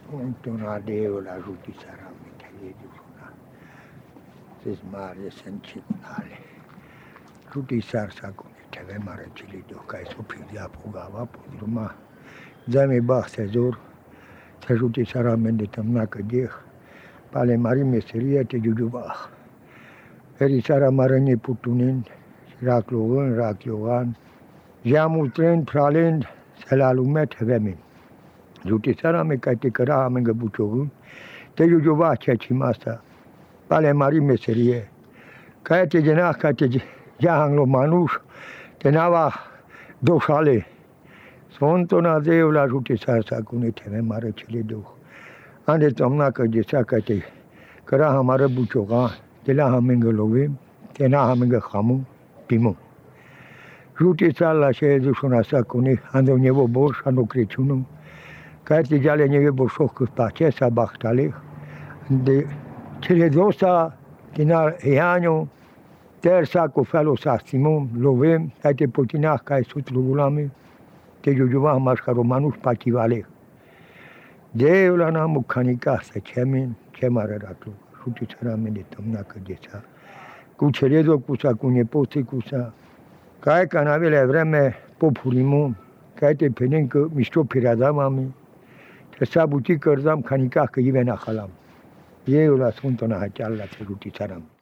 un tornado la ruti sarà una se smare sencinale ruti sarsa con teve mare cili do kai so pidia pugava podruma zame ba sezor se ruti sarà mende tamna ka dir pale mari meseria te jujuba eri sarà marani putunin raklogan jamutren pralen selalumet vemin ruti sarà me kai te kara menga buchogun te jujuba chachi masa pale mari meserie kai te jena kai te jahang lo manus tenava dosale sonto na deula ruti sarsa kune teve mare chile do ande tomna ka jesa kai te kara hamare buchoga tela hamenga love tena hamenga khamu pimo ruti sala she dusuna sa kune ando nevo bos ando krechunu kai te jale neve bosok pa chesa bachtale de chile dosa tina eano tersa cu felul sa simum lovem kai te potina kai sutlugulame te jujuva masca romanus pativale deula na mukhanika se chemin chemare ratu ruti sarame de tomna ka jesa cu cerezo cu sa cu nepoti cu sa kai canavele vreme popurimu kai te penin că mișto piradamami te sabuti cărzam khanika că ivena khalam deula sunt na hachalla te ruti saram